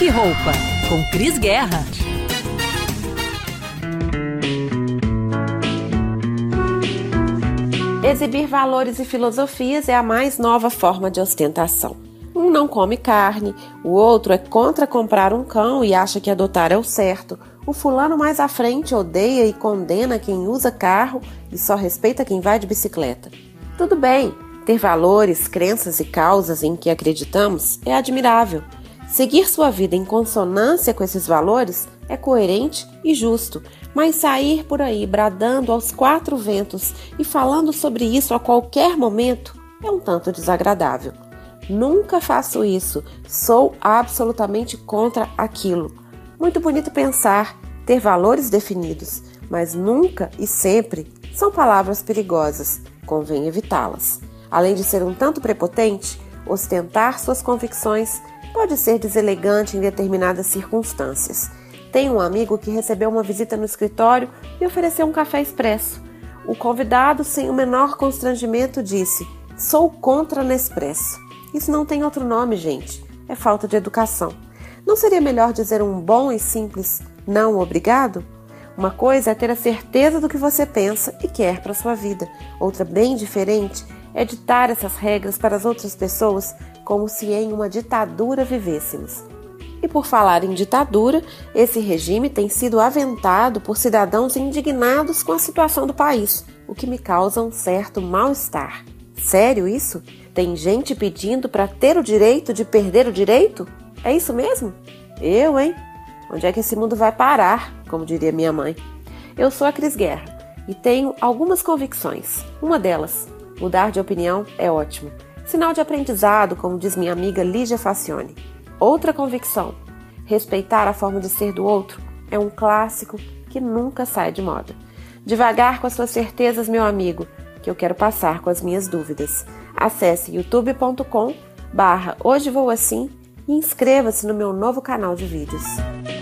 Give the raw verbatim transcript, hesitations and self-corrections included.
e Roupa, com Cris Guerra. Exibir valores e filosofias é a mais nova forma de ostentação. Um não come carne, o outro é contra comprar um cão e acha que adotar é o certo. O fulano mais à frente odeia e condena quem usa carro e só respeita quem vai de bicicleta. Tudo bem, ter valores, crenças e causas em que acreditamos é admirável. Seguir sua vida em consonância com esses valores é coerente e justo, mas sair por aí bradando aos quatro ventos e falando sobre isso a qualquer momento é um tanto desagradável. Nunca faço isso, sou absolutamente contra aquilo. Muito bonito pensar, ter valores definidos, mas nunca e sempre são palavras perigosas, convém evitá-las. Além de ser um tanto prepotente, ostentar suas convicções pode ser deselegante em determinadas circunstâncias. Tenho um amigo que recebeu uma visita no escritório e ofereceu um café expresso. O convidado, sem o menor constrangimento, disse: "Sou contra Nespresso." Isso não tem outro nome, gente. É falta de educação. Não seria melhor dizer um bom e simples não obrigado? Uma coisa é ter a certeza do que você pensa e quer para sua vida. Outra, bem diferente, é ditar essas regras para as outras pessoas como se em uma ditadura vivêssemos. E por falar em ditadura, esse regime tem sido aventado por cidadãos indignados com a situação do país, o que me causa um certo mal-estar. Sério isso? Tem gente pedindo para ter o direito de perder o direito? É isso mesmo? Eu, hein? Onde é que esse mundo vai parar, como diria minha mãe? Eu sou a Cris Guerra e tenho algumas convicções. Uma delas, mudar de opinião é ótimo. Sinal de aprendizado, como diz minha amiga Lígia Facione. Outra convicção, respeitar a forma de ser do outro é um clássico que nunca sai de moda. Devagar com as suas certezas, meu amigo, que eu quero passar com as minhas dúvidas. Acesse youtube ponto com barra hoje vou assim e inscreva-se no meu novo canal de vídeos.